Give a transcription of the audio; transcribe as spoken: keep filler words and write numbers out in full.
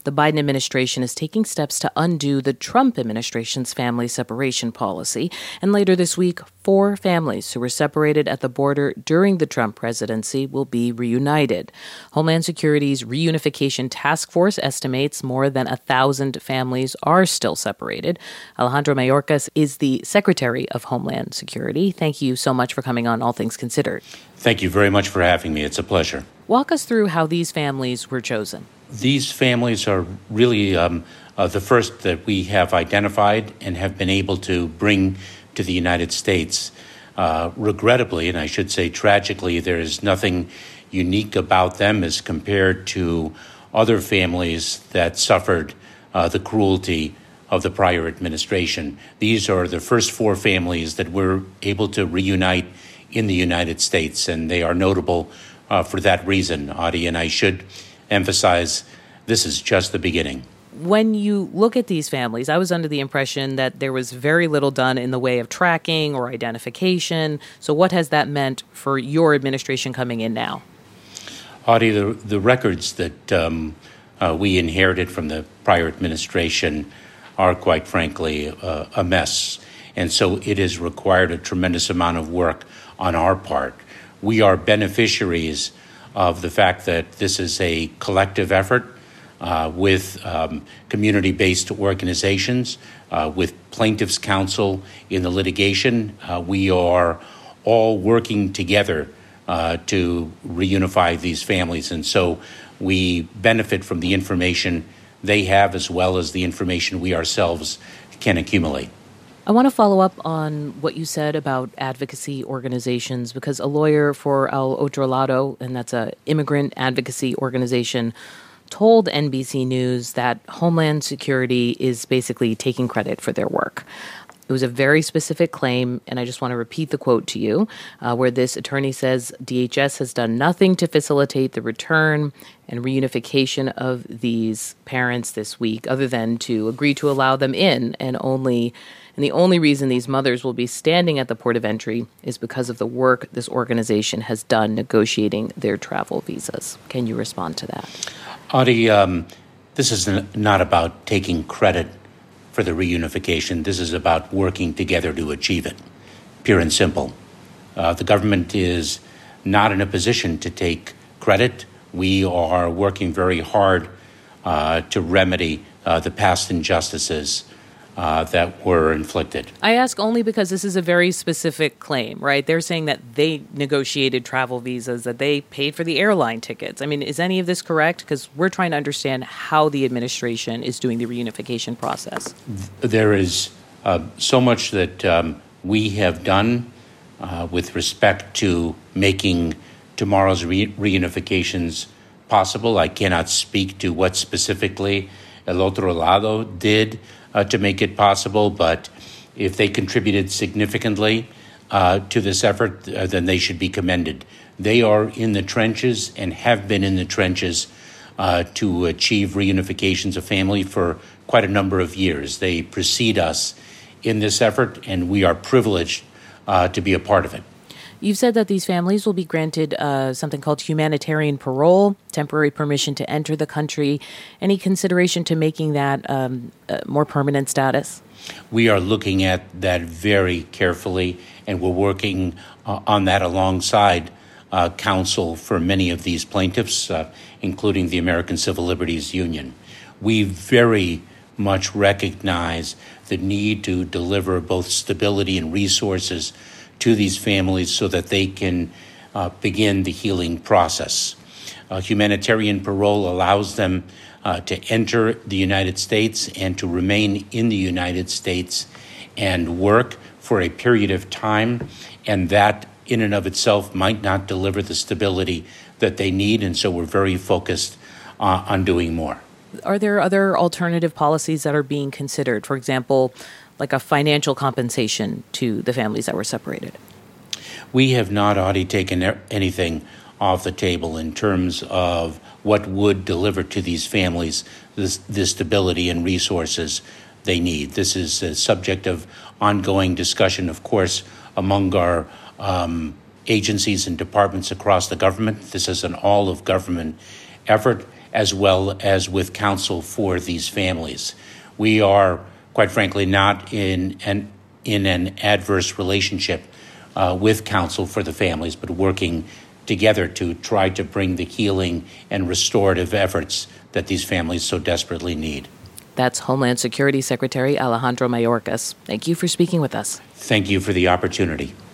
The Biden administration is taking steps to undo the Trump administration's family separation policy. And later this week, four families who were separated at the border during the Trump presidency will be reunited. Homeland Security's Reunification Task Force estimates more than a thousand families are still separated. Alejandro Mayorkas is the Secretary of Homeland Security. Thank you so much for coming on All Things Considered. Thank you very much for having me. It's a pleasure. Walk us through how these families were chosen. These families are really um, uh, the first that we have identified and have been able to bring to the United States. Uh, regrettably, and I should say tragically, there is nothing unique about them as compared to other families that suffered uh, the cruelty of the prior administration. These are the first four families that were able to reunite in the United States, and they are notable uh, for that reason, Audie, and I should emphasize this is just the beginning. When you look at these families, I was under the impression that there was very little done in the way of tracking or identification. So what has that meant for your administration coming in now? Audie, the, the records that um, uh, we inherited from the prior administration are, quite frankly, uh, a mess. And so it has required a tremendous amount of work on our part. We are beneficiaries of the fact that this is a collective effort uh, with um, community-based organizations, uh, with plaintiffs' counsel in the litigation. Uh, we are all working together uh, to reunify these families. And so we benefit from the information they have as well as the information we ourselves can accumulate. I want to follow up on what you said about advocacy organizations, because a lawyer for El Otro Lado, and that's an immigrant advocacy organization, told N B C News that Homeland Security is basically taking credit for their work. It was a very specific claim, and I just want to repeat the quote to you, uh, where this attorney says D H S has done nothing to facilitate the return and reunification of these parents this week, other than to agree to allow them in, and only and the only reason these mothers will be standing at the port of entry is because of the work this organization has done negotiating their travel visas. Can you respond to that? Audie, um, this is not about taking credit for the reunification. This is about working together to achieve it, pure and simple. Uh, the government is not in a position to take credit. We are working very hard uh, to remedy uh, the past injustices uh, that were inflicted. I ask only because this is a very specific claim, right? They're saying that they negotiated travel visas, that they paid for the airline tickets. I mean, is any of this correct? Because we're trying to understand how the administration is doing the reunification process. There is uh, so much that um, we have done uh, with respect to making tomorrow's re- reunifications possible. I cannot speak to what specifically El Otro Lado did uh, to make it possible, but if they contributed significantly uh, to this effort, uh, then they should be commended. They are in the trenches and have been in the trenches uh, to achieve reunifications of family for quite a number of years. They precede us in this effort, and we are privileged uh, to be a part of it. You've said that these families will be granted uh, something called humanitarian parole, temporary permission to enter the country. Any consideration to making that um, uh, more permanent status? We are looking at that very carefully, and we're working uh, on that alongside uh, counsel for many of these plaintiffs, uh, including the American Civil Liberties Union. We very much recognize the need to deliver both stability and resources to these families so that they can uh, begin the healing process. Uh, humanitarian parole allows them uh, to enter the United States and to remain in the United States and work for a period of time, and that in and of itself might not deliver the stability that they need, and so we're very focused uh, on doing more. Are there other alternative policies that are being considered? For example, like a financial compensation to the families that were separated? We have not, Audie, taken anything off the table in terms of what would deliver to these families this, the stability and resources they need. This is a subject of ongoing discussion, of course, among our um, agencies and departments across the government. This is an all-of-government effort, as well as with counsel for these families. We are, quite frankly, not in an, in an adverse relationship uh, with counsel for the families, but working together to try to bring the healing and restorative efforts that these families so desperately need. That's Homeland Security Secretary Alejandro Mayorkas. Thank you for speaking with us. Thank you for the opportunity.